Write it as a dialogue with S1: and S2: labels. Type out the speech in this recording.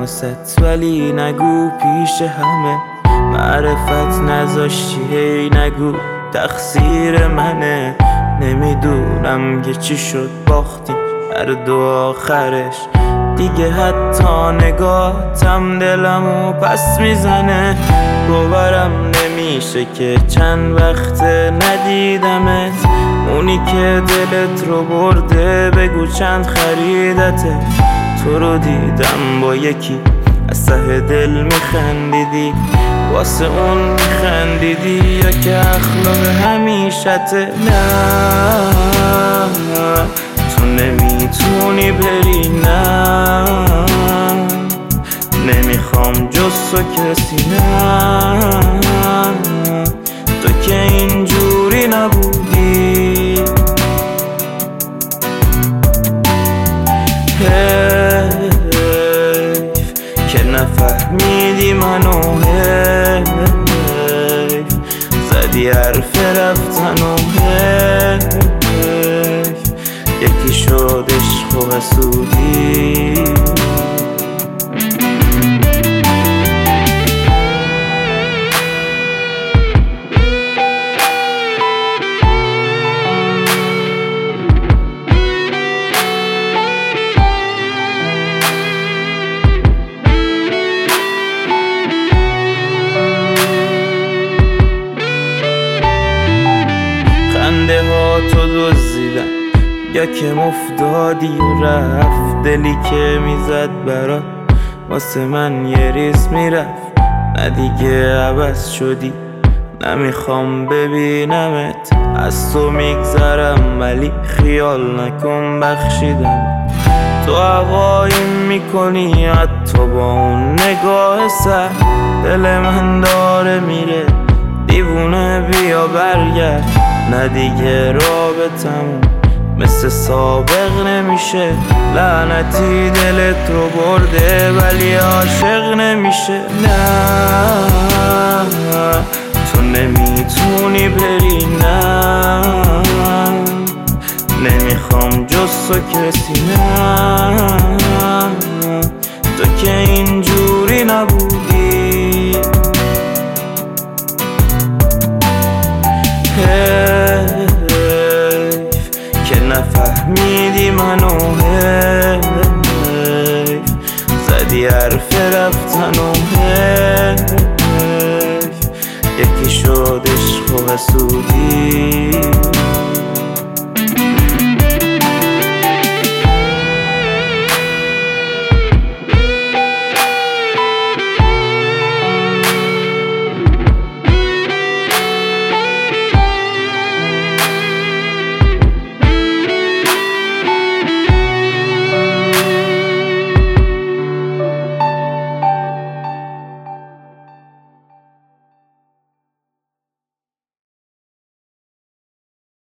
S1: واسط، ولی نگو پیش همه معرفت نذاشتی. هی نگو تقصیر منه، نمیدونم که چی شد باختیم هر دو آخرش. دیگه حتی نگاهتم دلمو پس میزنه. باورم نمیشه که چند وقت ندیدمت، اونی که دلت رو برده بگو چند خریدته. تو رو دیدم با یکی از ته دل میخندیدی، واسه اون میخندیدی یا که اخلاق همیشته؟ نه تو نمیتونی بری، نه نمیخوام جز تو کسی، نه تو که اینجوری نبودی. حیف که نفهمیدی منو، حیف زدی حرف رفتن و حیف یکی شد عشق و حسودی. خنده ها تو دزدیدن یا که مفتادی و رفت، دلی که میزد برات واسه من یه ریز میرفت. نه دیگه عوض شدی، نمیخوام ببینمت، از تو میگذرم ولی خیال نکن بخشیدم. تو هوایی میکنی حتی با اون نگاه سر، دل من داره میره دیوونه، بیا برگرد. نه دیگه رابطمون مثل سابق نمیشه، لعنتی دلت رو برده ولی عاشق نمیشه. نه تو نمیتونی بری، نه نمیخوام جز تو کسی، نه تو که اینجوری نبودی. حیف که نفهمیدی منو، حیف زدی حرف رفتن و حیف یکی شد عشق و حسودی.